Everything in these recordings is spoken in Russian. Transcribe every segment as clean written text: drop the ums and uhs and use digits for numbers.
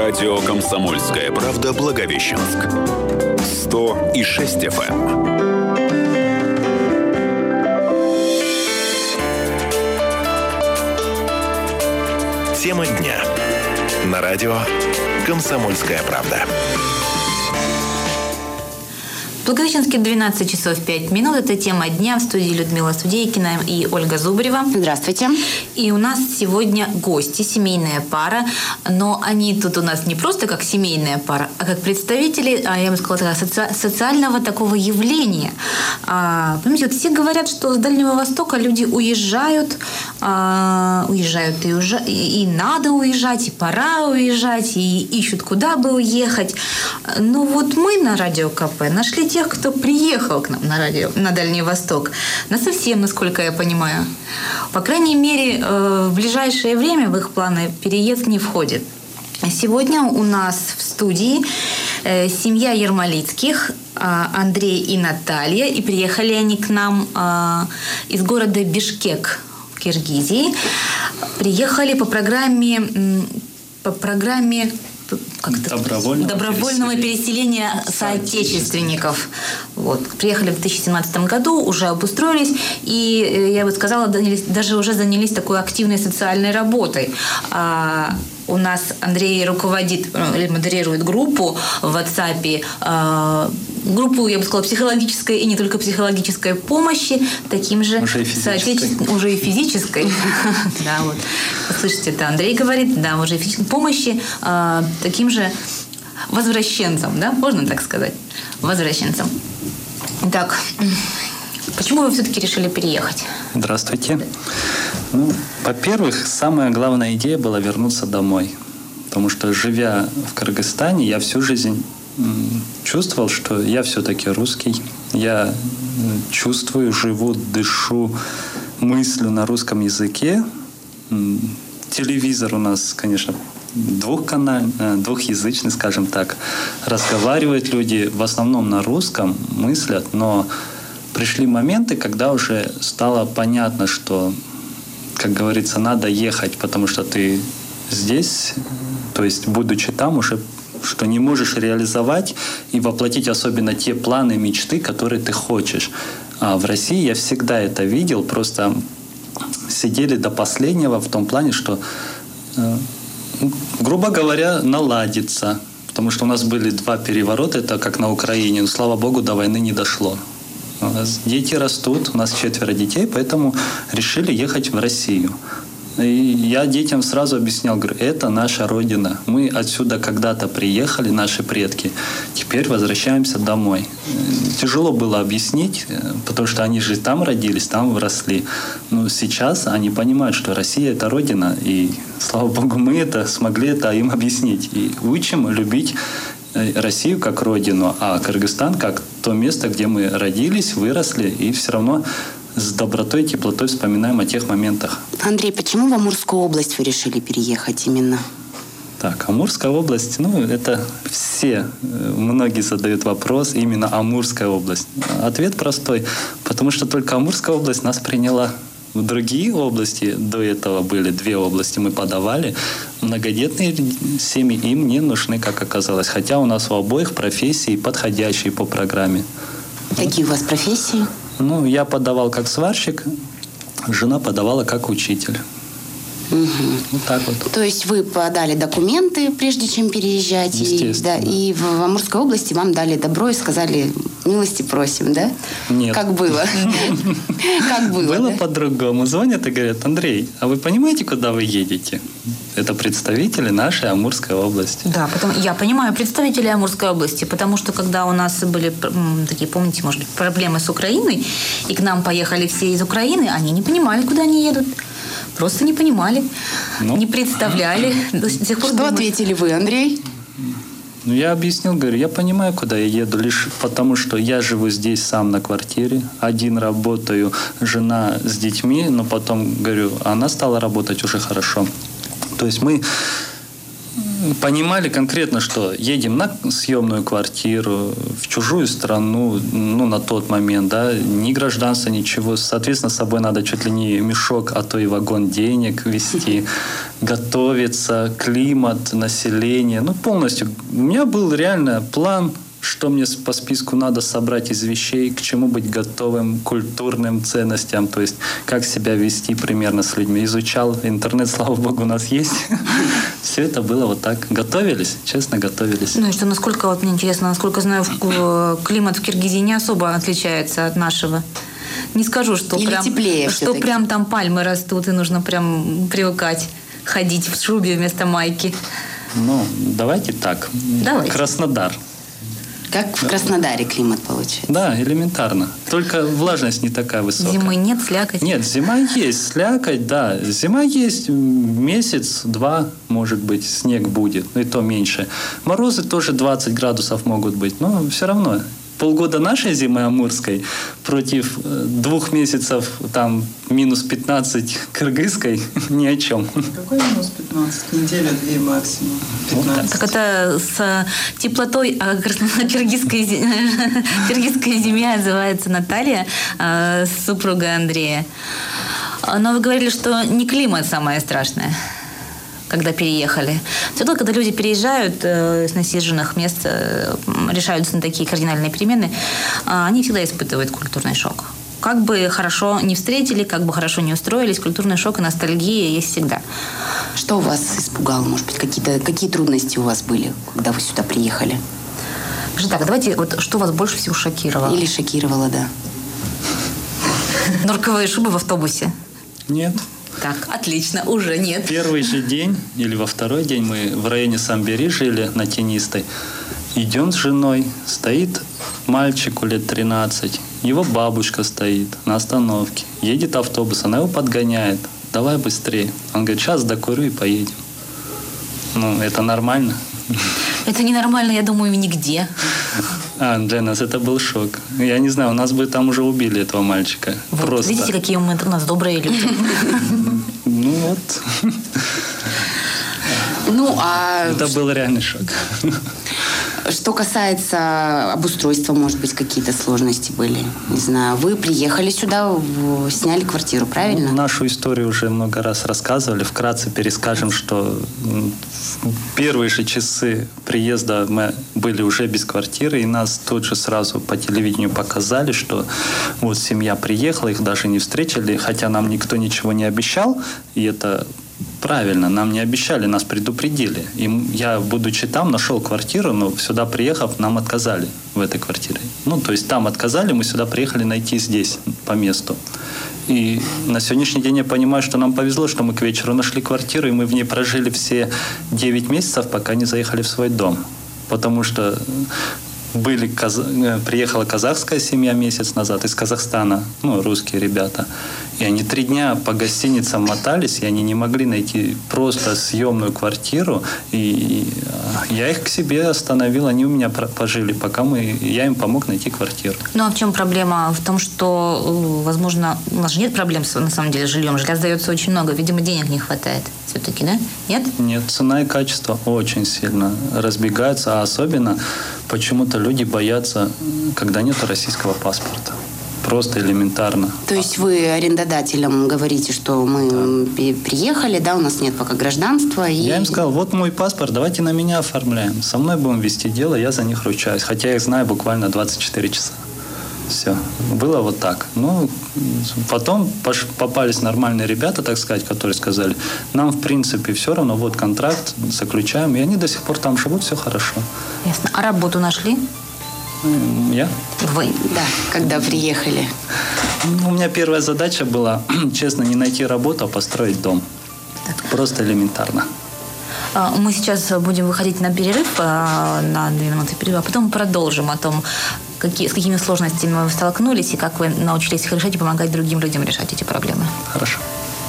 Радио «Комсомольская правда» Благовещенск. 100,6 FM. Тема дня. На радио «Комсомольская правда». В Благовещенске 12 часов 5 минут. Это тема дня. В студии Людмила Судейкина и Ольга Зубарева. Здравствуйте. И у нас сегодня гости, семейная пара. Но они тут у нас не просто как семейная пара, а как представители, я бы сказала, социального такого явления. Понимаете, вот все говорят, что с Дальнего Востока люди уезжают и надо уезжать, и пора уезжать, и ищут, куда бы уехать. Но вот мы на Радио КП нашли тех, кто приехал к нам на Дальний Восток. Насовсем, насколько я понимаю. По крайней мере, в ближайшее время в их планы переезд не входит. Сегодня у нас в студии семья Ермолицких, Андрей и Наталья. И приехали они к нам из города Бишкек в Киргизии. Приехали по программе добровольного переселения соотечественников. Вот. Приехали в 2017 году, уже обустроились, и, я бы сказала, даже уже занялись такой активной социальной работой. У нас Андрей руководит или модерирует группу в WhatsApp, группу, я бы сказала, психологической и не только психологической помощи, таким же уже и физической. Да, вот. Слышите, это Андрей говорит, да, уже и физической помощи таким же возвращенцам, да, можно так сказать, возвращенцам. Так, почему вы все-таки решили переехать? Здравствуйте. Во-первых, самая главная идея была вернуться домой. Потому что, живя в Кыргызстане, я всю жизнь чувствовал, что я все-таки русский. Я чувствую, живу, дышу, мыслю на русском языке. Телевизор у нас, конечно, двухязычный, скажем так. Разговаривают люди в основном на русском, мыслят, но пришли моменты, когда уже стало понятно, что, как говорится, надо ехать, потому что ты здесь, то есть, будучи там, уже что не можешь реализовать и воплотить особенно те планы, мечты, которые ты хочешь. А в России я всегда это видел, просто сидели до последнего в том плане, что, грубо говоря, наладится. Потому что у нас были 2 переворота, это как на Украине, но, слава богу, до войны не дошло. У нас дети растут, у нас 4 детей, поэтому решили ехать в Россию. И я детям сразу объяснял, говорю, это наша родина. Мы отсюда когда-то приехали, наши предки, теперь возвращаемся домой. Тяжело было объяснить, потому что они же там родились, там выросли. Но сейчас они понимают, что Россия – это родина, и, слава богу, мы смогли это им объяснить. И учим любить Россию как родину, а Кыргызстан как то место, где мы родились, выросли, и все равно с добротой и теплотой вспоминаем о тех моментах. Андрей, почему в Амурскую область вы решили переехать именно? Так, Амурская область, это многие задают вопрос, именно Амурская область. Ответ простой, потому что только Амурская область нас приняла. В другие области, до этого были 2 области, мы подавали. Многодетные семьи им не нужны, как оказалось. Хотя у нас у обоих профессии подходящие по программе. Какие у вас профессии? Я подавал как сварщик, жена подавала как учитель. Угу. Вот так вот. То есть вы подали документы, прежде чем переезжать, и в Амурской области вам дали добро и сказали: милости просим, да? Нет. Как было? Как было? Было по-другому. Звонят и говорят: Андрей, а вы понимаете, куда вы едете? Это представители нашей Амурской области. Да, я понимаю представителей Амурской области, потому что когда у нас были такие, помните, может быть, проблемы с Украиной, и к нам поехали все из Украины, они не понимали, куда они едут. Просто не понимали, не представляли. До сих пор что ответили вы, Андрей? Я объяснил, говорю, я понимаю, куда я еду, лишь потому, что я живу здесь сам на квартире, один работаю, жена с детьми, но потом, говорю, она стала работать уже хорошо. То есть мы понимали конкретно, что едем на съемную квартиру, в чужую страну, на тот момент, да, ни гражданства, ничего. Соответственно, с собой надо чуть ли не мешок, а то и вагон денег везти, готовиться, климат, население. Полностью. У меня был реально план, что мне по списку надо собрать из вещей, к чему быть готовым, культурным ценностям, то есть как себя вести примерно с людьми. Изучал интернет, слава богу, у нас есть. Все это было вот так. Готовились, честно готовились. И что, насколько, мне интересно, насколько знаю, климат в Киргизии не особо отличается от нашего. Не скажу, что прям там пальмы растут, и нужно прям привыкать ходить в шубе вместо майки. Давайте так. Давайте. Краснодар. Как в Краснодаре климат получается? Да, элементарно. Только влажность не такая высокая. Зимы нет, слякоть? Нет, зима есть, слякоть, да. Зима есть, месяц-два, может быть, снег будет, и то меньше. Морозы тоже 20 градусов могут быть, но все равно. Полгода нашей зимы амурской против 2 месяцев там минус 15 кыргызской ни о чем. Какой минус 15? Неделя, 2 максимум. 15. Так это с теплотой, а киргизская зиме отзывается Наталья, супруга Андрея. Но вы говорили, что не климат самое страшное, когда переехали. Все-таки, когда люди переезжают с насиженных мест, решаются на такие кардинальные перемены, они всегда испытывают культурный шок. Как бы хорошо не встретили, как бы хорошо не устроились, культурный шок и ностальгия есть всегда. Что вас испугало? Может быть, какие трудности у вас были, когда вы сюда приехали? Так, давайте, что вас больше всего шокировало? Или шокировало, да. Норковые шубы в автобусе? Нет. Так, отлично, уже нет. Первый же день или во второй день мы в районе Самбери жили на Тенистой. Идем с женой, стоит мальчику лет 13. Его бабушка стоит на остановке. Едет автобус, она его подгоняет. Давай быстрее. Он говорит, сейчас докурю и поедем. Это нормально? Это ненормально, я думаю, нигде. Для нас это был шок. Я не знаю, у нас бы там уже убили этого мальчика. Просто. Видите, какие мы у нас добрые люди. Это был реальный шок. Что касается обустройства, может быть, какие-то сложности были? Не знаю, вы приехали сюда, сняли квартиру, правильно? Нашу историю уже много раз рассказывали. Вкратце перескажем, что в первые же часы приезда мы были уже без квартиры, и нас тут же сразу по телевидению показали, что вот семья приехала, их даже не встретили, хотя нам никто ничего не обещал, и это правильно, нам не обещали, нас предупредили. И я, будучи там, нашел квартиру, но сюда приехав, нам отказали в этой квартире. То есть там отказали, мы сюда приехали найти здесь, по месту. И на сегодняшний день я понимаю, что нам повезло, что мы к вечеру нашли квартиру, и мы в ней прожили все 9 месяцев, пока не заехали в свой дом. Потому что приехала казахская семья месяц назад из Казахстана, русские ребята. И они 3 дня по гостиницам мотались, и они не могли найти просто съемную квартиру. И я их к себе остановил, они у меня пожили, пока я им помог найти квартиру. А в чем проблема? В том, что, возможно, у нас же нет проблем на самом деле с жильем. Жилья сдается очень много, видимо, денег не хватает все-таки, да? Нет? Нет, цена и качество очень сильно разбегаются, а особенно почему-то люди боятся, когда нет российского паспорта. Просто элементарно. То есть вы арендодателям говорите, что мы приехали, да, у нас нет пока гражданства. Я им сказал, вот мой паспорт, давайте на меня оформляем. Со мной будем вести дело, я за них ручаюсь. Хотя я их знаю буквально 24 часа. Все. Было вот так. Потом попались нормальные ребята, так сказать, которые сказали, нам, в принципе, все равно, вот контракт, заключаем. И они до сих пор там живут, все хорошо. Ясно. А работу нашли? Я? Вы? Да, когда приехали. У меня первая задача была, честно, не найти работу, а построить дом. Так. Просто элементарно. Мы сейчас будем выходить на перерыв, на 2 минуты перерыва, а потом продолжим о том, с какими сложностями вы столкнулись и как вы научились их решать и помогать другим людям решать эти проблемы. Хорошо.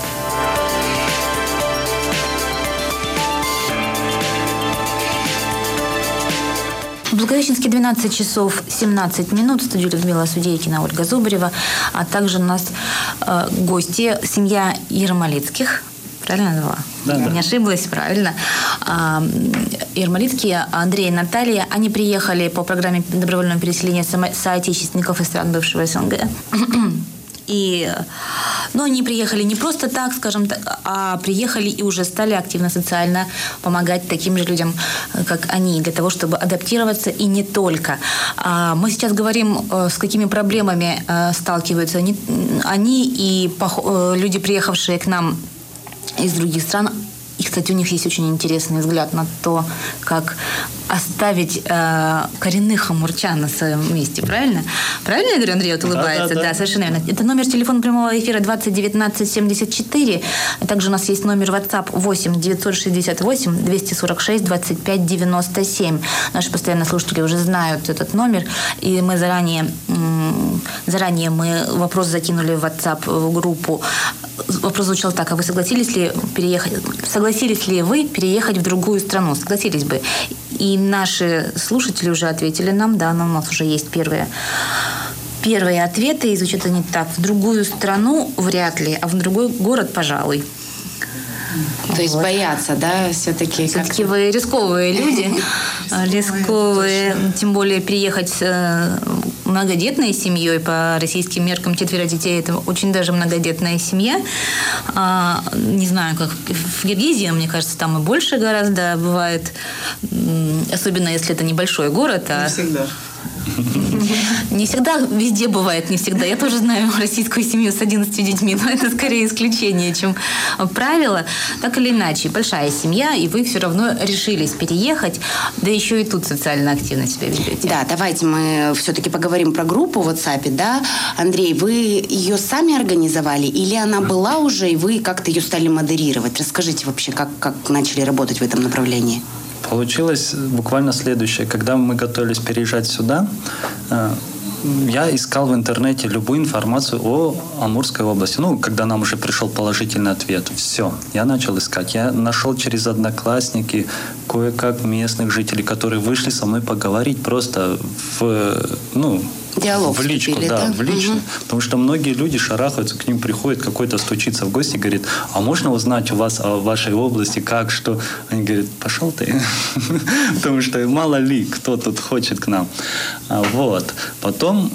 В Благовещенске 12 часов 17 минут. В студии Людмила Судейкина, Ольга Зубарева. А также у нас гости, семья Ермолицких. правильно назвала? Да. Не ошиблась, правильно. Ермолицкие Андрей и Наталья, они приехали по программе добровольного переселения соотечественников из стран бывшего СНГ. Но они приехали не просто так, скажем так, а приехали и уже стали активно социально помогать таким же людям, как они, для того, чтобы адаптироваться и не только. Мы сейчас говорим, с какими проблемами сталкиваются они и люди, приехавшие к нам из других стран. И, кстати, у них есть очень интересный взгляд на то, как оставить коренных амурчан на своем месте. Правильно? Правильно я говорю, Андрей вот улыбается? Да, совершенно верно. Это номер телефона прямого эфира 20 19 74. Также у нас есть номер WhatsApp 8 968 246 25 97. Наши постоянные слушатели уже знают этот номер. И мы заранее мы вопрос закинули в WhatsApp группу. Вопрос звучал так: а вы согласились ли вы переехать в другую страну? Согласились бы? И наши слушатели уже ответили нам, да, но у нас уже есть первые ответы, и звучат они так: в другую страну вряд ли, а в другой город, пожалуй. То есть боятся, да, все-таки? Все-таки вы рисковые люди. Рисковые, тем более переехать с многодетной семьей, по российским меркам 4 детей, это очень даже многодетная семья. Не знаю, как в Киргизии, мне кажется, там и больше гораздо бывает, особенно если это небольшой город. Не всегда. Не всегда, везде бывает, не всегда. Я тоже знаю российскую семью с 11 детьми, но это скорее исключение, чем правило. Так или иначе, большая семья, и вы все равно решились переехать, да еще и тут социально активно себя ведете. Да, давайте мы все-таки поговорим про группу в WhatsApp, да. Андрей, вы ее сами организовали или она была уже, и вы как-то ее стали модерировать? Расскажите вообще, как начали работать в этом направлении? Получилось буквально следующее. Когда мы готовились переезжать сюда, я искал в интернете любую информацию о Амурской области. Когда нам уже пришел положительный ответ. Все, я начал искать. Я нашел через Одноклассники кое-как местных жителей, которые вышли со мной поговорить просто диалог в личку, вступили, да, да? в личку. Угу. Потому что многие люди шарахаются, к ним приходит какой-то, стучится в гости и говорит: а можно узнать у вас о вашей области, как, что? Они говорят: пошел ты. Потому что мало ли, кто тут хочет к нам. Вот. Потом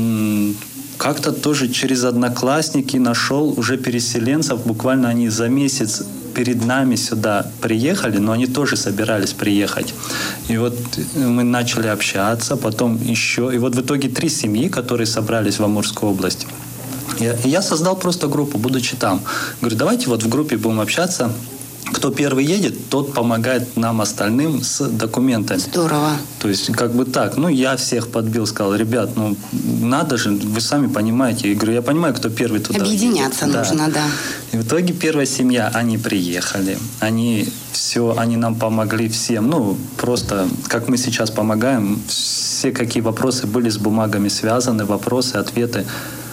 как-то тоже через Одноклассники нашел уже переселенцев. Буквально они за месяц перед нами сюда приехали, но они тоже собирались приехать. И вот мы начали общаться, потом еще. И вот в итоге 3 семьи, которые собрались в Амурскую область. Я создал просто группу, будучи там. Говорю: давайте вот в группе будем общаться. Кто первый едет, тот помогает нам остальным с документами. Здорово. То есть как бы так. Я всех подбил, сказал: ребят, надо же, вы сами понимаете. Я говорю: я понимаю, кто первый туда объединяться едет. нужно, да. И в итоге первая семья, они приехали. Они нам помогли всем. Просто как мы сейчас помогаем, все какие вопросы были с бумагами связаны, вопросы, ответы.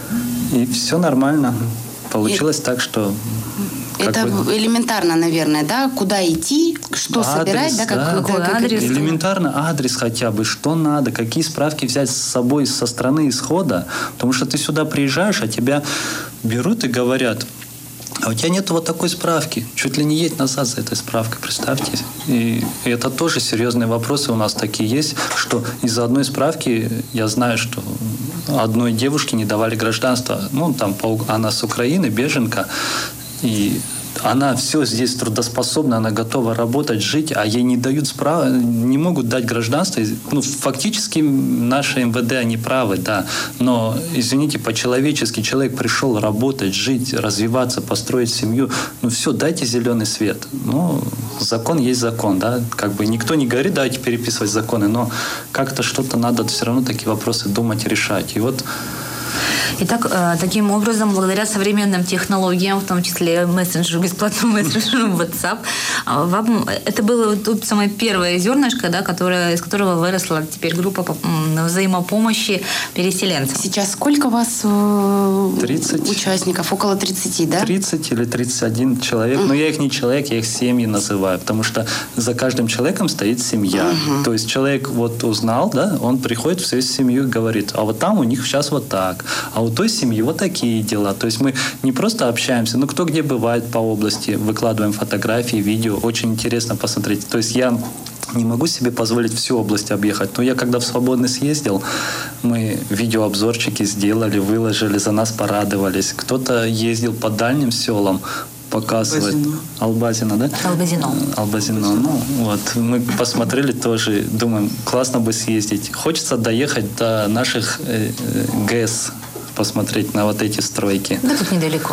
И все нормально. Получилось так, что... Это элементарно, наверное, да? Куда идти, что адрес, собирать, да? Какой адрес? Элементарно адрес хотя бы, что надо, какие справки взять с собой со страны исхода. Потому что ты сюда приезжаешь, а тебя берут и говорят: а у тебя нет вот такой справки. Чуть ли не едь назад за этой справкой, представьте. И это тоже серьезные вопросы у нас такие есть, что из-за одной справки я знаю, что одной девушке не давали гражданство. Она с Украины, беженка. И она все здесь трудоспособна, она готова работать, жить, а ей не дают не могут дать гражданство. Фактически наши МВД, они правы, да. Но, извините, по-человечески человек пришел работать, жить, развиваться, построить семью. Все, дайте зеленый свет. Закон есть закон, да. Никто не говорит: давайте переписывать законы, но как-то что-то надо все равно такие вопросы думать и решать. И вот... Итак, таким образом, благодаря современным технологиям, в том числе бесплатному мессенджеру WhatsApp, это было самое первое зернышко, да, из которого выросла теперь группа взаимопомощи переселенцев. Сейчас сколько у вас 30 участников? Около 30, да? 30 или 31 человек. Но я их не человек, я их семьи называю, потому что за каждым человеком стоит семья. То есть человек узнал, да, он приходит в свою семью и говорит: а вот там у них сейчас вот так, а у той семьи вот такие дела. То есть мы не просто общаемся, кто где бывает по области, выкладываем фотографии, видео. Очень интересно посмотреть. То есть я не могу себе позволить всю область объехать. Но я когда в Свободный съездил, мы видеообзорчики сделали, выложили, за нас порадовались. Кто-то ездил по дальним селам, показывает. Албазино, да? Албазино. Мы посмотрели тоже, думаем, классно бы съездить. Хочется доехать до наших ГЭС, посмотреть на вот эти стройки. Да тут недалеко.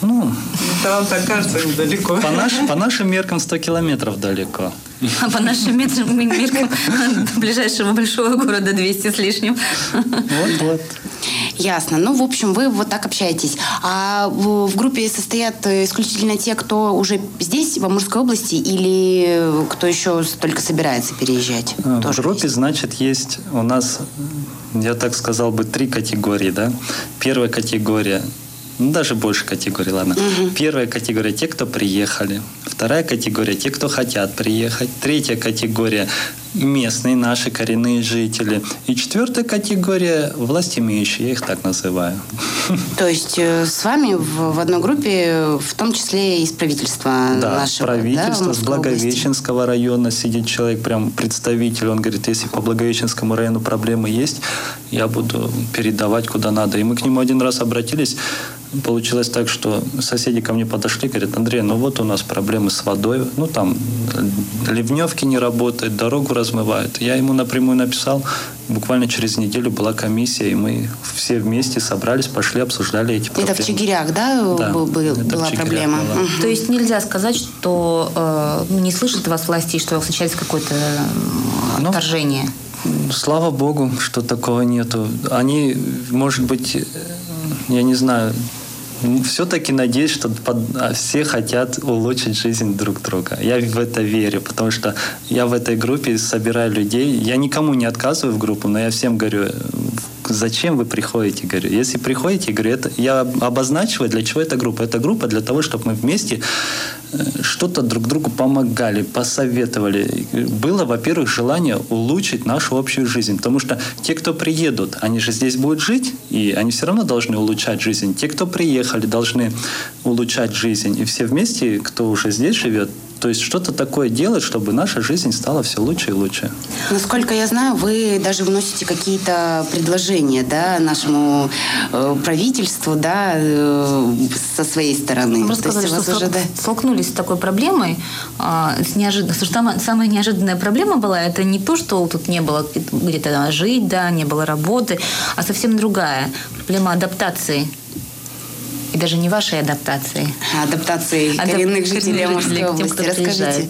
Это вам так кажется недалеко. По нашим меркам 100 километров далеко. А по нашим меркам до ближайшего большого города 200 с лишним. Вот. Ясно. В общем, вы вот так общаетесь. А в группе состоят исключительно те, кто уже здесь, в Амурской области, или кто еще только собирается переезжать? В группе, значит, есть у нас, я так сказал бы, 3 категории, да? Первая категория, даже больше категорий, ладно. Первая категория – те, кто приехали. Вторая категория – те, кто хотят приехать. Третья категория – местные наши коренные жители. И 4-я категория – властимеющие, я их так называю. То есть с вами в одной группе, в том числе из правительства нашего, правительство, с Благовещенского района сидит человек, прям представитель. Он говорит, если по Благовещенскому району проблемы есть, я буду передавать куда надо. И мы к нему один раз обратились. Получилось так, что соседи ко мне подошли, говорят, Андрей, вот у нас проблемы с водой, там ливневки не работают, дорогу размывают. Я ему напрямую написал, буквально через неделю была комиссия, и мы все вместе собрались, пошли, обсуждали эти проблемы. Это в Чигирях, да, была проблема? Была. То есть нельзя сказать, что не слышат вас власти, что случается какое-то отторжение? Слава Богу, что такого нету. Они, может быть, я не знаю, все-таки надеюсь, что все хотят улучшить жизнь друг друга. Я в это верю, потому что я в этой группе собираю людей. Я никому не отказываю в группу, но я всем говорю, зачем вы приходите? Говорю, если приходите, говорю, я обозначиваю, для чего эта группа. Эта группа для того, чтобы мы вместе что-то друг другу помогали, посоветовали. Было, во-первых, желание улучшить нашу общую жизнь. Потому что те, кто приедут, они же здесь будут жить, и они все равно должны улучшать жизнь. Те, кто приехали, должны улучшать жизнь. И все вместе, кто уже здесь живет, то есть что-то такое делать, чтобы наша жизнь стала все лучше и лучше. Насколько я знаю, вы даже вносите какие-то предложения, нашему правительству, со своей стороны. Можно сказать, что столкнулись с такой проблемой, самая неожиданная проблема была, это не то, что тут не было где-то жить, не было работы, а совсем другая. Проблема адаптации. И даже не вашей адаптации. Адаптации коренных жителей Амурской области. Расскажите.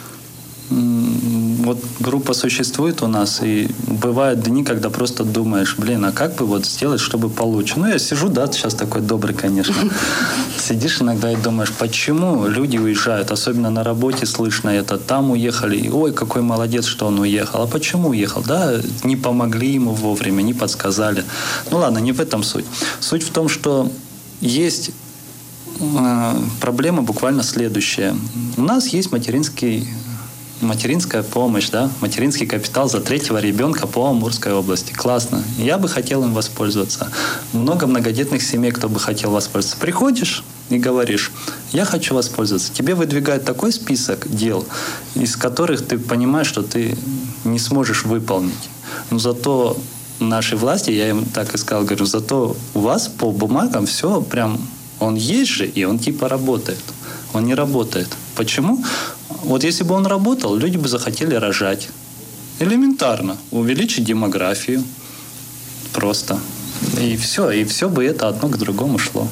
Вот группа существует у нас, и бывают дни, когда просто думаешь, а как бы сделать, чтобы получше. Я сижу, сейчас такой добрый, конечно. Сидишь иногда и думаешь, почему люди уезжают, особенно на работе слышно это, там уехали, и, ой, какой молодец, что он уехал. А почему уехал? Не помогли ему вовремя, не подсказали. Ладно, не в этом суть. Суть в том, что есть проблема буквально следующая. У нас есть материнская помощь, материнский капитал за 3-го ребенка по Амурской области. Классно. Я бы хотел им воспользоваться. Много многодетных семей, кто бы хотел воспользоваться. Приходишь и говоришь, я хочу воспользоваться. Тебе выдвигают такой список дел, из которых ты понимаешь, что ты не сможешь выполнить. Но зато нашей власти, я им так и сказал, говорю, зато у вас по бумагам все прям, он есть же, и он работает. Он не работает. Почему? Если бы он работал, люди бы захотели рожать. Элементарно. Увеличить демографию. Просто. И все бы это одно к другому шло.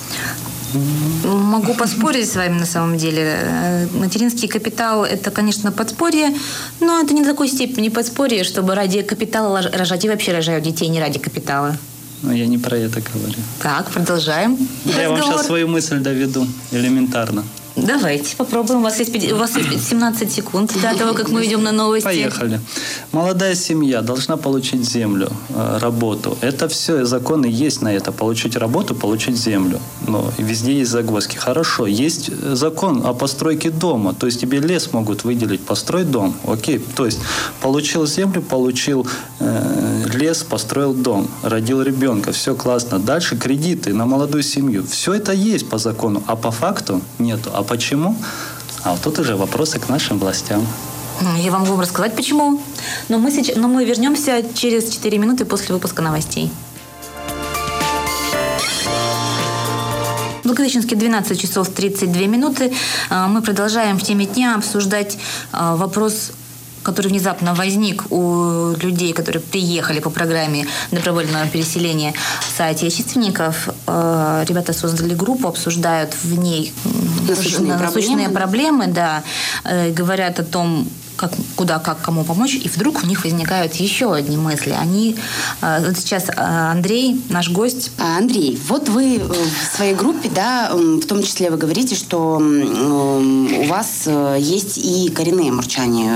Могу поспорить с вами на самом деле. Материнский капитал – это, конечно, подспорье, но это не до такой степени подспорье, чтобы ради капитала рожать. И вообще рожают детей не ради капитала. Я не про это говорю. Так, продолжаем. Я вам сейчас свою мысль доведу. Элементарно. Давайте попробуем. У вас есть 17 секунд до того, как мы идем на новости. Поехали. Молодая семья должна получить землю, работу. Это все, законы есть на это. Получить работу, получить землю. Но везде есть загвоздки. Хорошо, есть закон о постройке дома. То есть тебе лес могут выделить, построй дом. Окей. То есть получил землю, получил лес, построил дом, родил ребенка. Все классно. Дальше кредиты на молодую семью. Все это есть по закону, а по факту нету. А почему? А вот тут уже вопросы к нашим властям. Я вам могу рассказать, почему. Но мы вернемся через 4 минуты после выпуска новостей. В Благовещенске 12 часов 32 минуты. Мы продолжаем в теме дня обсуждать вопрос, который внезапно возник у людей, которые приехали по программе добровольного переселения соотечественников. Ребята создали группу, обсуждают в ней насущные проблемы, да, говорят о том, как кому помочь, и вдруг у них возникают еще одни мысли. Вот сейчас Андрей, наш гость. Андрей, вот вы в своей группе, да, в том числе вы говорите, что у вас есть и коренные амурчане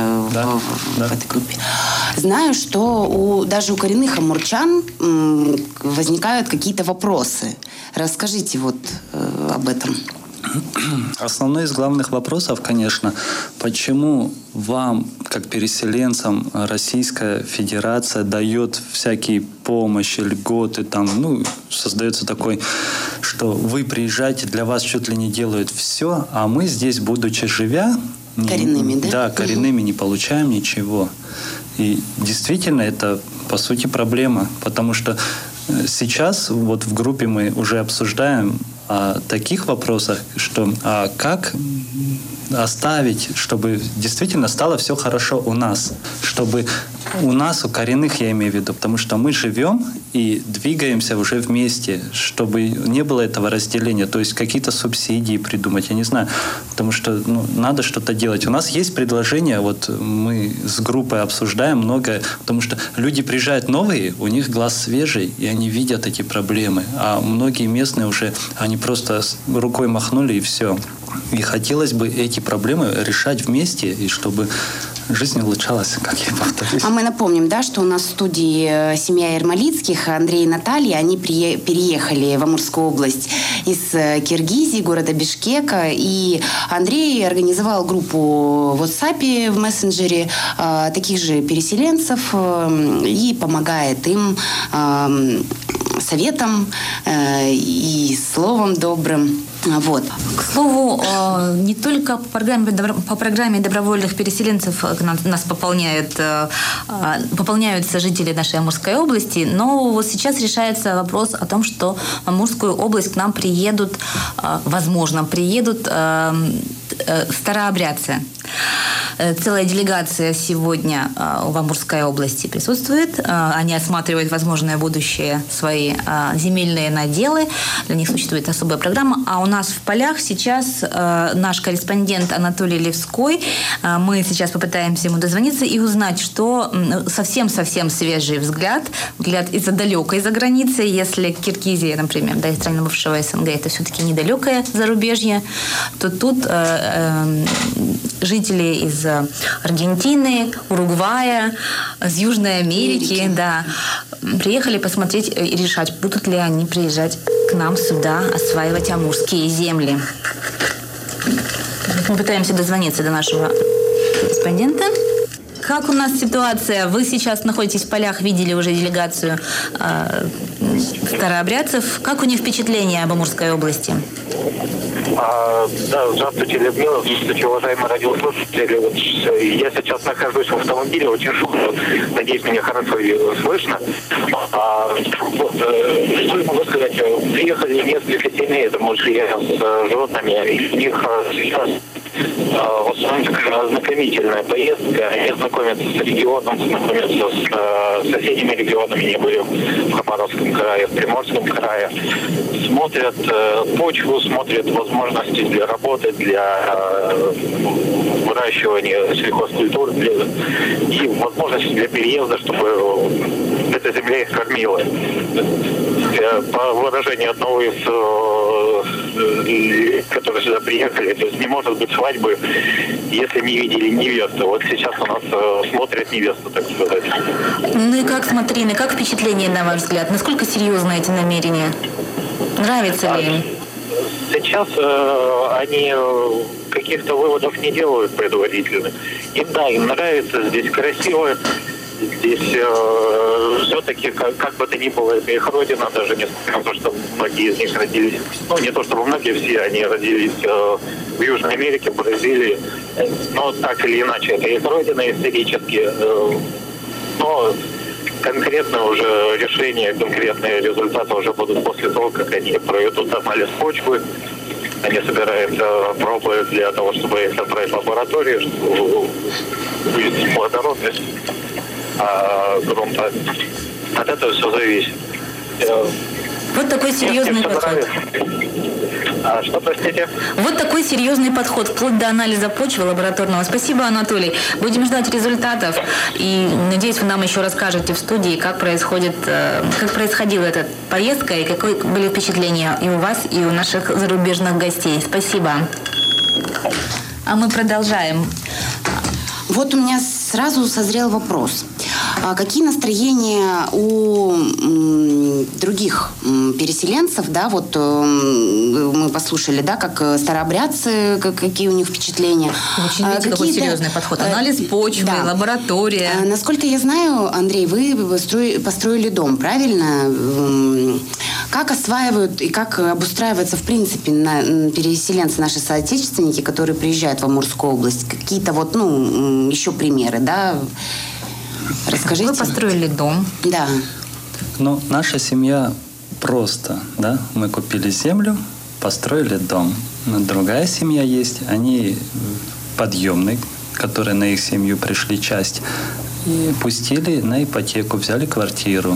в этой группе. Знаю, что даже у коренных амурчан возникают какие-то вопросы. Расскажите вот об этом. Основной из главных вопросов, конечно, почему вам, как переселенцам, Российская Федерация дает всякие помощи, льготы, создается такой, что вы приезжаете, для вас чуть ли не делают все, а мы здесь, будучи живя, коренными, да? Да, коренными не получаем ничего. И действительно, это, по сути, проблема, потому что сейчас вот в группе мы уже обсуждаем о таких вопросах, что как оставить, чтобы действительно стало все хорошо у нас, чтобы у нас, у коренных, я имею в виду, потому что мы живем и двигаемся уже вместе, чтобы не было этого разделения, то есть какие-то субсидии придумать, я не знаю, потому что надо что-то делать. У нас есть предложение, вот мы с группой обсуждаем многое, потому что люди приезжают новые, у них глаз свежий, и они видят эти проблемы, а многие местные уже, они просто рукой махнули и все. И хотелось бы эти проблемы решать вместе, и чтобы жизнь улучшалась, как я повторюсь. А мы напомним, да, что у нас в студии семья Ермолицких, Андрей и Наталья, они переехали в Амурскую область из Киргизии, города Бишкека, и Андрей организовал группу в WhatsApp, в мессенджере, таких же переселенцев, и помогает им советом и словом добрым. Вот. К слову, не только по программе добровольных переселенцев нас пополняются жители нашей Амурской области, но вот сейчас решается вопрос о том, что в Амурскую область к нам возможно, приедут старообрядцы. Целая делегация сегодня в Амурской области присутствует. Они осматривают возможное будущее свои земельные наделы. Для них существует особая программа. А у нас в полях сейчас наш корреспондент Анатолий Левской. Мы сейчас попытаемся ему дозвониться и узнать, что совсем-совсем свежий взгляд из-за далекой за границей. Если Киргизия, например, из страны бывшего СНГ, это все-таки недалекое зарубежье, то тут жители из Аргентины, Уругвая, из Южной Америки, да, приехали посмотреть и решать, будут ли они приезжать к нам сюда, осваивать амурские земли. Мы пытаемся дозвониться до нашего корреспондента. Как у нас ситуация? Вы сейчас находитесь в полях, видели уже делегацию старообрядцев. Как у них впечатления об Амурской области? Да, здравствуйте, Людмила, здравствуйте, уважаемые радиослушатели. Я сейчас нахожусь в автомобиле, очень шумно, надеюсь, меня хорошо слышно. Что я могу сказать? Приехали несколько семей, это мужья с животными, и у них сейчас в основном такая ознакомительная поездка. Они знакомятся с регионом, знакомятся с соседними регионами. Они были в Хабаровском крае, в Приморском крае. Смотрят почву, смотрят возможности для работы, для выращивания сельхозкультур и возможности для переезда, чтобы эта земля их кормила. По выражению одного из которые сюда приехали. То есть не может быть свадьбы, если не видели невесту. Вот сейчас у нас смотрят невесту, так сказать. Ну и как смотрели, как впечатление, на ваш взгляд? Насколько серьезны эти намерения? Нравится ли им? Сейчас они каких-то выводов не делают предварительно. Им нравится, здесь красиво. Здесь все-таки, как бы то ни было, это их родина, даже несмотря на то, что многие из них родились, ну, не то чтобы многие, все они родились в Южной Америке, в Бразилии, но так или иначе, это их родина исторически, но конкретно уже решения, конкретные результаты уже будут после того, как они проведут анализ почвы, они собирают пробы для того, чтобы их отправить в лабораторию, чтобы увидеть плодородность грунта. От этого все зависит. Вот такой серьезный подход. Что, простите? Вот такой серьезный подход, вплоть до анализа почвы лабораторного. Спасибо, Анатолий. Будем ждать результатов. И, надеюсь, вы нам еще расскажете в студии, как происходила эта поездка и какие были впечатления и у вас, и у наших зарубежных гостей. Спасибо. А мы продолжаем. Вот у меня сразу созрел вопрос. Какие настроения у других переселенцев, да, вот мы послушали, да, как старообрядцы, какие у них впечатления. Очень, видите, какой серьезный подход. Анализ почвы, да. Лаборатория. Насколько я знаю, Андрей, вы построили дом, правильно? Как осваивают и как обустраиваются, в принципе, переселенцы, наши соотечественники, которые приезжают в Амурскую область? Какие-то вот, еще примеры, да? Расскажите. Вы построили дом. Да. Ну, наша семья просто, да? Мы купили землю, построили дом. Но другая семья есть, они подъемные, которые на их семью пришли часть, и пустили на ипотеку, взяли квартиру.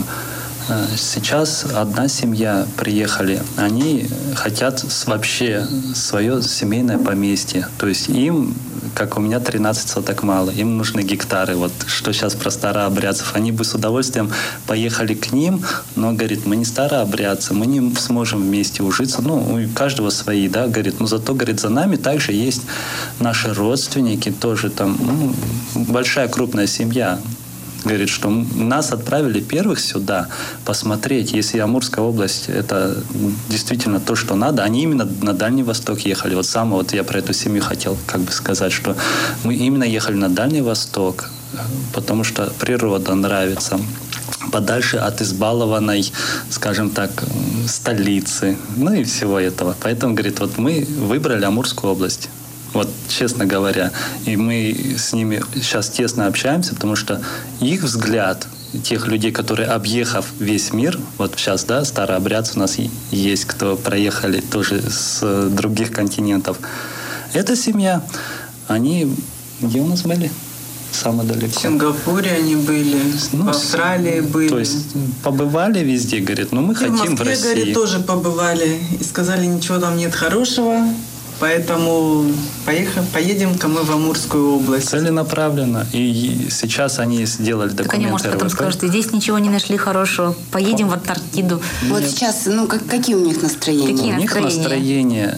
Сейчас одна семья приехали, они хотят вообще свое семейное поместье. То есть им, как у меня 13 соток мало, им нужны гектары. Вот что сейчас про старообрядцев. Они бы с удовольствием поехали к ним, но, говорит, мы не старообрядцы, мы не сможем вместе ужиться. Ну, у каждого свои, да, говорит. Но зато, говорит, за нами также есть наши родственники, тоже там, большая крупная семья. Говорит, что нас отправили первых сюда посмотреть, если Амурская область это действительно то, что надо. Они именно на Дальний Восток ехали. Вот сам вот я про эту семью хотел как бы сказать, что мы именно ехали на Дальний Восток, потому что природа нравится. Подальше от избалованной, скажем так, столицы, ну и всего этого. Поэтому, говорит, вот мы выбрали Амурскую область. Вот, честно говоря. И мы с ними сейчас тесно общаемся, потому что их взгляд, тех людей, которые, объехав весь мир, вот сейчас, да, старообрядцы у нас есть, кто проехали тоже с других континентов. Эта семья, они где у нас были? Самое далеко. В Сингапуре они были, в Австралии были. То есть побывали везде, говорит, но мы хотим в России. В Москве, говорит, тоже побывали и сказали, ничего там нет хорошего. Поэтому поедем-ка мы в Амурскую область. Целенаправленно. И сейчас они сделали документы. Так они, может, потом скажут, здесь ничего не нашли хорошего, поедем в Антарктиду. Вот сейчас, какие у них настроения? У них настроение,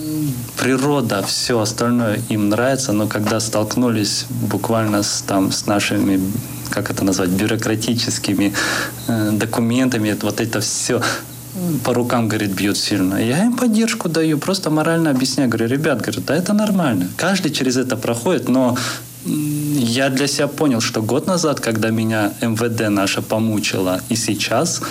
природа, все остальное им нравится, но когда столкнулись буквально с нашими, как это назвать, бюрократическими документами, вот это все по рукам, говорит, бьет сильно. Я им поддержку даю, просто морально объясняю. Говорю, ребят, говорю, да это нормально. Каждый через это проходит, но я для себя понял, что год назад, когда меня МВД наша помучила, и сейчас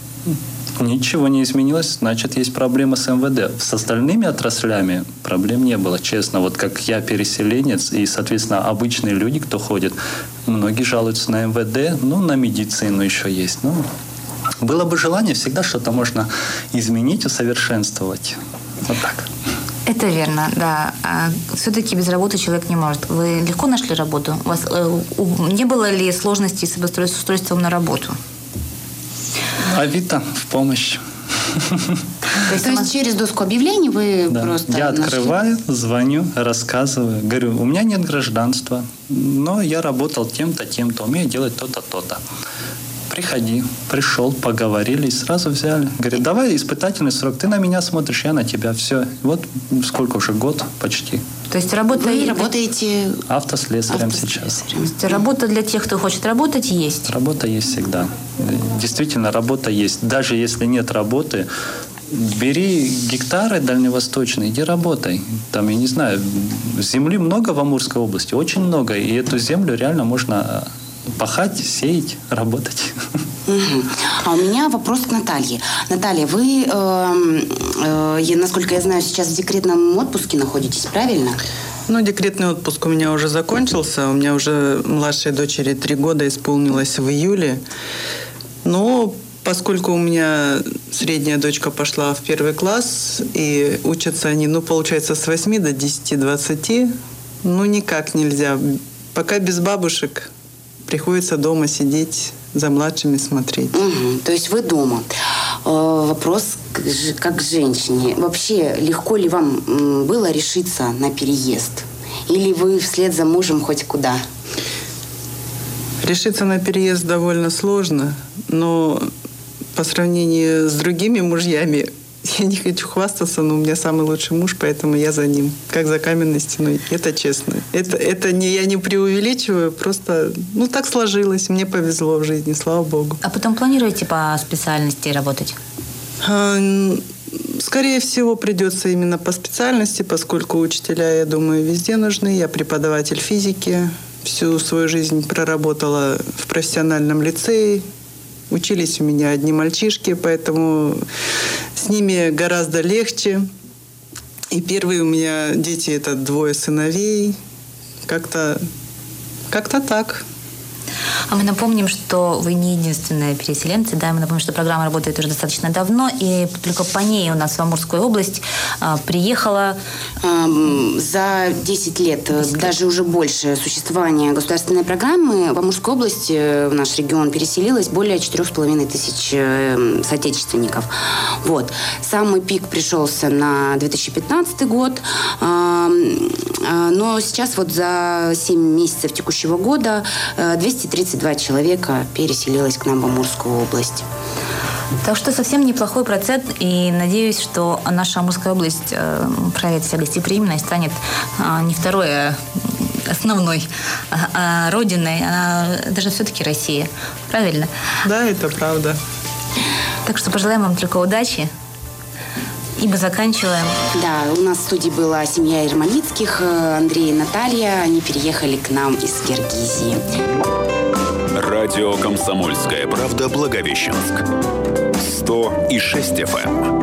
ничего не изменилось, значит, есть проблема с МВД. С остальными отраслями проблем не было, честно. Вот как я переселенец, и, соответственно, обычные люди, кто ходит, многие жалуются на МВД, на медицину еще есть, было бы желание, всегда что-то можно изменить, усовершенствовать. Вот так. Это верно, да. А все-таки без работы человек не может. Вы легко нашли работу? У вас не было ли сложностей с устройством на работу? Авито в помощь. То есть через доску объявлений вы просто Я открываю, звоню, рассказываю. Говорю, у меня нет гражданства, но я работал тем-то, тем-то, умею делать то-то, то-то. Приходи. Пришел, поговорили и сразу взяли. Говорит, давай испытательный срок. Ты на меня смотришь, я на тебя. Все. Вот сколько уже, год почти. То есть Вы работаете автослесарем сейчас. То есть работа для тех, кто хочет работать, есть? Работа есть всегда. Действительно, работа есть. Даже если нет работы, бери гектары дальневосточные, иди работай. Там, я не знаю, земли много в Амурской области, очень много. И эту землю реально можно пахать, сеять, работать. А у меня вопрос к Наталье. Наталья, вы, насколько я знаю, сейчас в декретном отпуске находитесь, правильно? Ну, декретный отпуск у меня уже закончился. У меня уже младшей дочери 3 года исполнилось в июле. Но поскольку у меня средняя дочка пошла в 1 класс, и учатся они, получается, с 8 до 10-20, никак нельзя. Пока без бабушек приходится дома сидеть, за младшими смотреть. Угу, то есть вы дома. Вопрос как к женщине. Вообще, легко ли вам было решиться на переезд? Или вы вслед за мужем хоть куда? Решиться на переезд довольно сложно, но по сравнению с другими мужьями, я не хочу хвастаться, но у меня самый лучший муж, поэтому я за ним, как за каменной стеной. Это честно. Это не, я не преувеличиваю, просто так сложилось. Мне повезло в жизни, слава богу. А потом планируете по специальности работать? Скорее всего, придется именно по специальности, поскольку учителя, я думаю, везде нужны. Я преподаватель физики. Всю свою жизнь проработала в профессиональном лицее. Учились у меня одни мальчишки, поэтому с ними гораздо легче. И первые у меня дети – это 2 сыновей. Как-то так. А мы напомним, что вы не единственные переселенцы. Да, мы напомним, что программа работает уже достаточно давно, и только по ней у нас в Амурскую область приехало... За 10 лет, даже уже больше существования государственной программы, в Амурскую область, в наш регион, переселилось более 4500 соотечественников. Вот. Самый пик пришелся на 2015 год, но сейчас за 7 месяцев текущего года 232 человека переселилось к нам в Амурскую область. Так что совсем неплохой процент, и надеюсь, что наша Амурская область проявит себя гостеприимно и станет не второй, а основной родиной, а даже все-таки Россия. Правильно? Да, это правда. Так что пожелаем вам только удачи. И мы заканчиваем. Да, у нас в студии была семья Ермолицких, Андрей и Наталья. Они переехали к нам из Киргизии. Радио «Комсомольская правда» Благовещенск. 100,6 FM.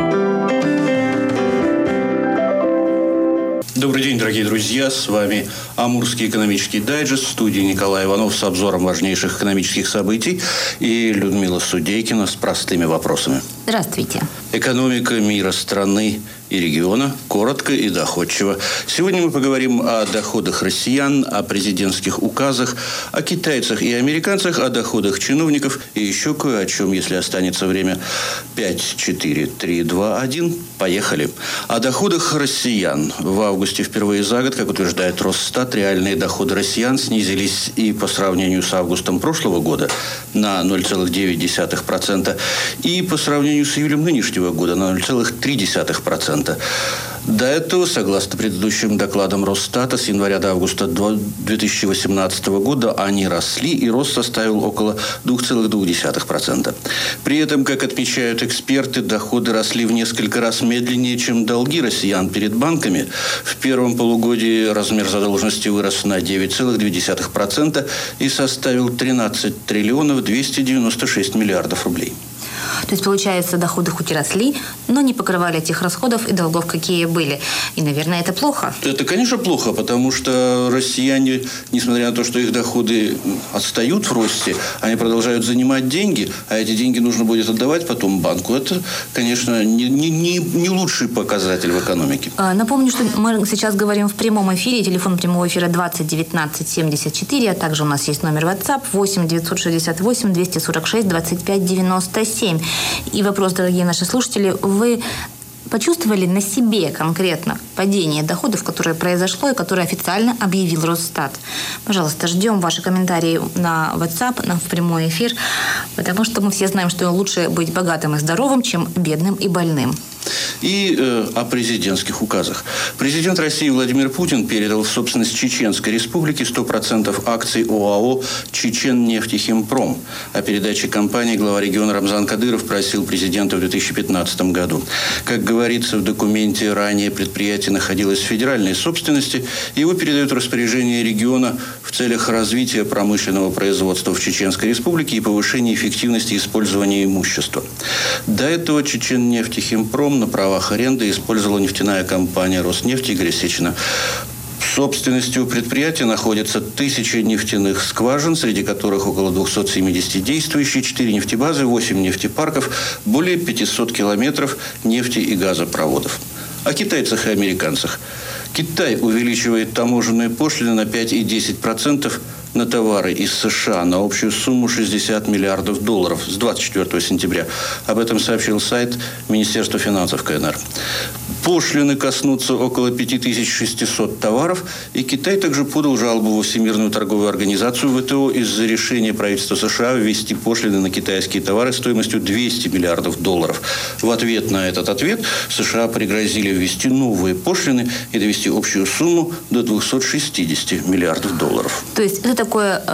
Добрый день, дорогие друзья. С вами Амурский экономический дайджест, в студии Николай Иванов с обзором важнейших экономических событий и Людмила Судейкина с простыми вопросами. Здравствуйте. Экономика мира, страны и региона. Коротко и доходчиво. Сегодня мы поговорим о доходах россиян, о президентских указах, о китайцах и американцах, о доходах чиновников и еще кое о чем, если останется время. 5, 4, 3, 2, 1. Поехали. О доходах россиян. В августе впервые за год, как утверждает Росстат, реальные доходы россиян снизились и по сравнению с августом прошлого года на 0,9%, и по сравнению с июлем нынешнего года на 0,3%. До этого, согласно предыдущим докладам Росстата, с января до августа 2018 года они росли, и рост составил около 2,2%. При этом, как отмечают эксперты, доходы росли в несколько раз медленнее, чем долги россиян перед банками. В первом полугодии размер задолженности вырос на 9,2% и составил 13 триллионов 296 миллиардов рублей. То есть, получается, доходы хоть и росли, но не покрывали тех расходов и долгов, какие были. И, наверное, это плохо. Это, конечно, плохо, потому что россияне, несмотря на то, что их доходы отстают в росте, они продолжают занимать деньги, а эти деньги нужно будет отдавать потом банку. Это, конечно, не лучший показатель в экономике. Напомню, что мы сейчас говорим в прямом эфире. Телефон прямого эфира 20 19 74, а также у нас есть номер WhatsApp 8 968 246 25 97. И вопрос, дорогие наши слушатели, вы почувствовали на себе конкретно падение доходов, которое произошло и которое официально объявил Росстат? Пожалуйста, ждем ваши комментарии на WhatsApp, в прямой эфир, потому что мы все знаем, что лучше быть богатым и здоровым, чем бедным и больным. И о президентских указах. Президент России Владимир Путин передал в собственность Чеченской Республики 100% акций ОАО «Чеченнефтехимпром». О передаче компании глава региона Рамзан Кадыров просил президента в 2015 году. Как говорится в документе, ранее предприятие находилось в федеральной собственности. Его передают в распоряжение региона в целях развития промышленного производства в Чеченской Республике и повышения эффективности использования имущества. До этого Чеченнефтехимпром на правах аренды использовала нефтяная компания «Роснефть» Игоря Сечина. В собственности у предприятия находится 1000 нефтяных скважин, среди которых около 270 действующие, 4 нефтебазы, 8 нефтепарков, более 500 километров нефти- и газопроводов. О китайцах и американцах. Китай увеличивает таможенные пошлины на 5 и 10% на товары из США на общую сумму $60 миллиардов с 24 сентября. Об этом сообщил сайт Министерства финансов КНР. Пошлины коснутся около 5600 товаров, и Китай также подал жалобу во Всемирную торговую организацию ВТО из-за решения правительства США ввести пошлины на китайские товары стоимостью $200 миллиардов. В ответ на этот ответ США пригрозили ввести новые пошлины и довести общую сумму до $260 миллиардов. То есть это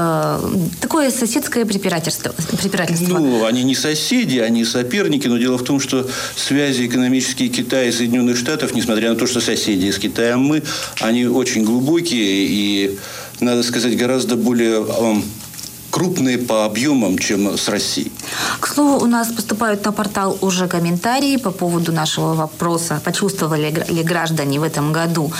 такое соседское препирательство. Ну, они не соседи, они соперники, но дело в том, что связи экономические Китая и Соединенных Штатов, несмотря на то, что соседи с Китаем мы, они очень глубокие и, надо сказать, гораздо более крупные по объемам, чем с Россией. К слову, у нас поступают на портал уже комментарии по поводу нашего вопроса, почувствовали ли граждане в этом году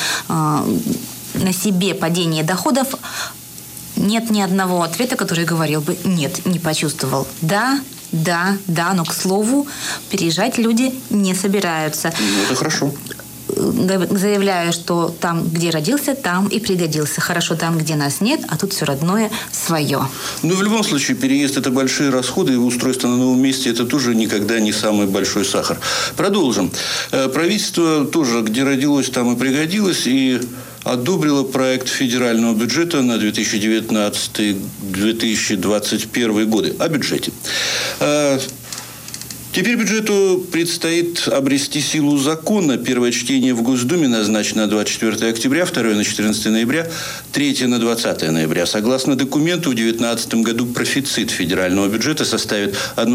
на себе падение доходов. Нет ни одного ответа, который говорил бы «нет, не почувствовал». Да, но, к слову, переезжать люди не собираются. Ну, это хорошо. Заявляю, что там, где родился, там и пригодился. Хорошо там, где нас нет, а тут все родное свое. Ну, в любом случае, переезд – это большие расходы, и устройство на новом месте – это тоже никогда не самый большой сахар. Продолжим. Правительство тоже, где родилось, там и пригодилось, и одобрило проект федерального бюджета на 2019-2021 годы. О бюджете. Теперь бюджету предстоит обрести силу закона. Первое чтение в Госдуме назначено на 24 октября, второе на 14 ноября, третье на 20 ноября. Согласно документу, в 2019 году профицит федерального бюджета составит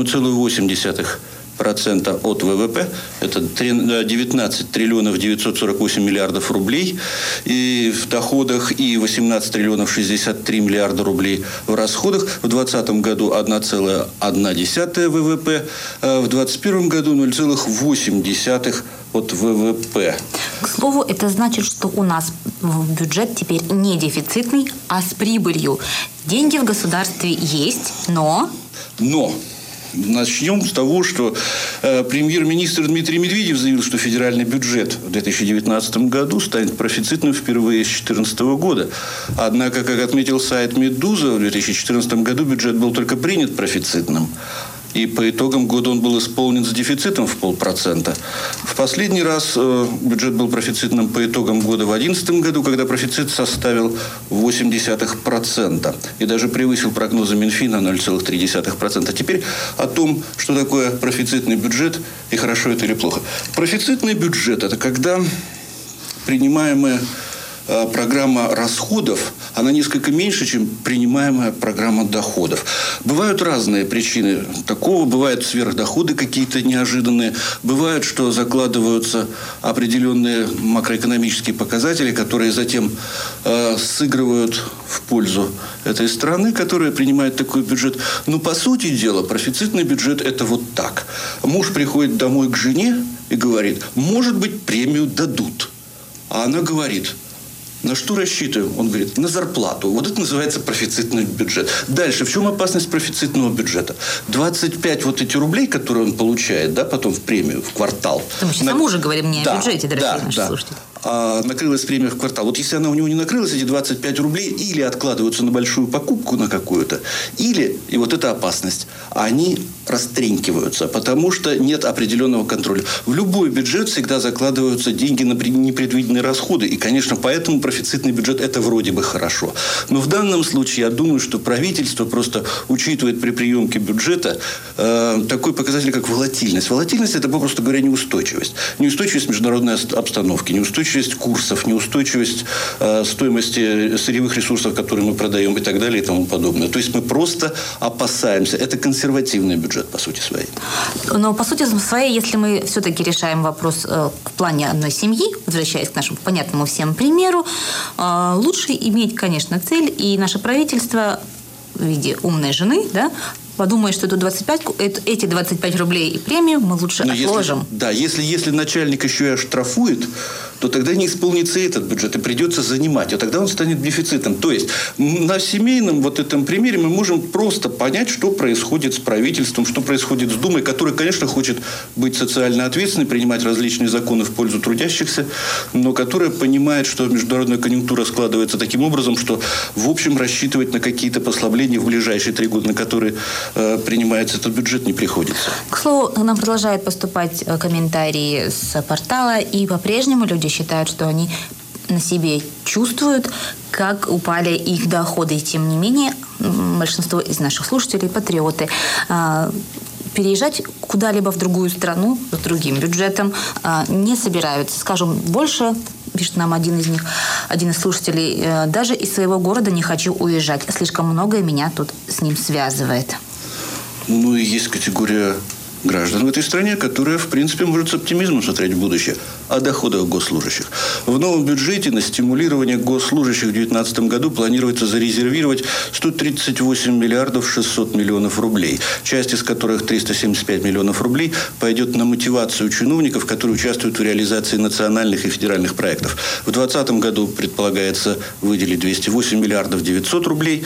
1,8% от ВВП. Это 19 триллионов 948 миллиардов рублей и в доходах и 18 триллионов 63 миллиарда рублей в расходах. В 2020 году 1,1 ВВП, в 2021 году 0,8 от ВВП. К слову, это значит, что у нас бюджет теперь не дефицитный, а с прибылью. Деньги в государстве есть, но... Начнем с того, что премьер-министр Дмитрий Медведев заявил, что федеральный бюджет в 2019 году станет профицитным впервые с 2014 года. Однако, как отметил сайт «Медуза», в 2014 году бюджет был только принят профицитным. И по итогам года он был исполнен с дефицитом в 0,5%. В последний раз бюджет был профицитным по итогам года в 2011 году, когда профицит составил 0,8%. И даже превысил прогнозы Минфина 0,3%. Теперь о том, что такое профицитный бюджет и хорошо это или плохо. Профицитный бюджет – это когда принимаемая программа расходов, она несколько меньше, чем принимаемая программа доходов. Бывают разные причины такого. Бывают сверхдоходы какие-то неожиданные. Бывает, что закладываются определенные макроэкономические показатели, которые затем сыгрывают в пользу этой страны, которая принимает такой бюджет. Но, по сути дела, профицитный бюджет – это вот так. Муж приходит домой к жене и говорит: может быть, премию дадут. А она говорит: на что рассчитываем? Он говорит: на зарплату. Вот это называется профицитный бюджет. Дальше. В чем опасность профицитного бюджета? 25 вот эти рублей, которые он получает, да, потом в премию, в квартал. Мы сейчас о муже говорим, не о бюджете, дорогие наши слушатели. накрылась премия в квартал. Вот если она у него не накрылась, эти 25 рублей или откладываются на большую покупку на какую-то, или, и вот это опасность, они растренькиваются, потому что нет определенного контроля. В любой бюджет всегда закладываются деньги на непредвиденные расходы. И, конечно, поэтому профицитный бюджет – это вроде бы хорошо. Но в данном случае я думаю, что правительство просто учитывает при приемке бюджета такой показатель, как волатильность. Волатильность – это, попросту говоря, неустойчивость. Неустойчивость международной обстановки, неустойчивость курсов, неустойчивость стоимости сырьевых ресурсов, которые мы продаем и так далее и тому подобное. То есть мы просто опасаемся. Это консервативный бюджет, по сути своей. Но по сути своей, если мы все-таки решаем вопрос в плане одной семьи, возвращаясь к нашему понятному всем примеру, лучше иметь, конечно, цель, и наше правительство в виде умной жены, да, подумает, что эти 25 рублей и премию мы лучше отложим. Если начальник еще и оштрафует, то тогда не исполнится этот бюджет, и придется занимать, а тогда он станет дефицитом. То есть на семейном вот этом примере мы можем просто понять, что происходит с правительством, что происходит с Думой, которая, конечно, хочет быть социально ответственной, принимать различные законы в пользу трудящихся, но которая понимает, что международная конъюнктура складывается таким образом, что, в общем, рассчитывать на какие-то послабления в ближайшие 3 года, на которые принимается этот бюджет, не приходится. К слову, к нам продолжают поступать комментарии с портала, и по-прежнему люди считают, что они на себе чувствуют, как упали их доходы. И тем не менее, большинство из наших слушателей, патриоты, переезжать куда-либо в другую страну с другим бюджетом не собираются. Скажем, больше, пишет нам один из слушателей, даже из своего города не хочу уезжать. Слишком многое меня тут с ним связывает. Ну и есть категория граждан в этой стране, которая, в принципе, может с оптимизмом смотреть в будущее о доходах госслужащих. В новом бюджете на стимулирование госслужащих в 2019 году планируется зарезервировать 138 миллиардов 600 миллионов рублей, часть из которых 375 миллионов рублей пойдет на мотивацию чиновников, которые участвуют в реализации национальных и федеральных проектов. В 2020 году предполагается выделить 208 миллиардов 900 рублей,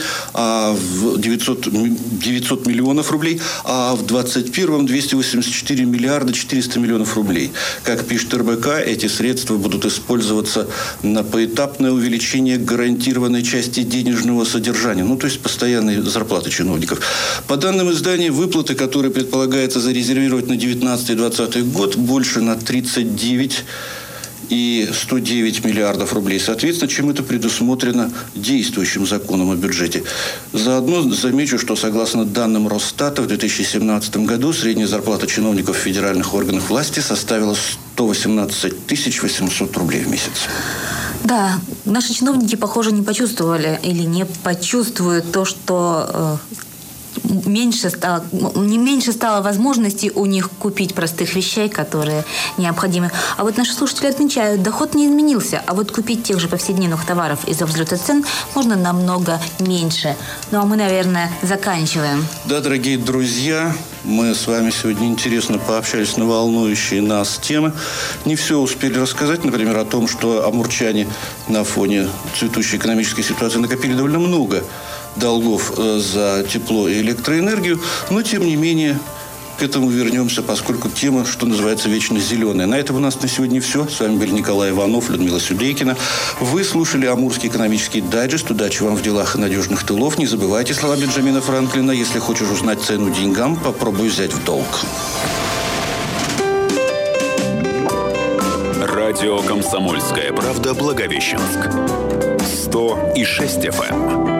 900 миллионов рублей, а в 2021 284 миллиарда 400 миллионов рублей. Как пишет РБК, эти средства будут использоваться на поэтапное увеличение гарантированной части денежного содержания, то есть постоянной зарплаты чиновников. По данным издания, выплаты, которые предполагается зарезервировать на 2019 и 2020 год, больше на 39 и 109 миллиардов рублей, соответственно, чем это предусмотрено действующим законом о бюджете. Заодно замечу, что согласно данным Росстата в 2017 году средняя зарплата чиновников в федеральных органах власти составила 118 800 рублей в месяц. Да, наши чиновники, похоже, не почувствовали или не почувствуют то, что меньше стало возможностей у них купить простых вещей, которые необходимы. А вот наши слушатели отмечают, доход не изменился, а вот купить тех же повседневных товаров из-за взлета цен можно намного меньше. Ну, а мы, наверное, заканчиваем. Да, дорогие друзья, мы с вами сегодня интересно пообщались на волнующие нас темы. Не все успели рассказать, например, о том, что амурчане на фоне цветущей экономической ситуации накопили довольно много долгов за тепло и электроэнергию, но, тем не менее, к этому вернемся, поскольку тема, что называется, вечно зеленая. На этом у нас на сегодня все. С вами были Николай Иванов, Людмила Сюдейкина. Вы слушали Амурский экономический дайджест. Удачи вам в делах и надежных тылов. Не забывайте слова Бенджамина Франклина. Если хочешь узнать цену деньгам, попробуй взять в долг. Радио «Комсомольская правда» Благовещенск. 100,6 FM.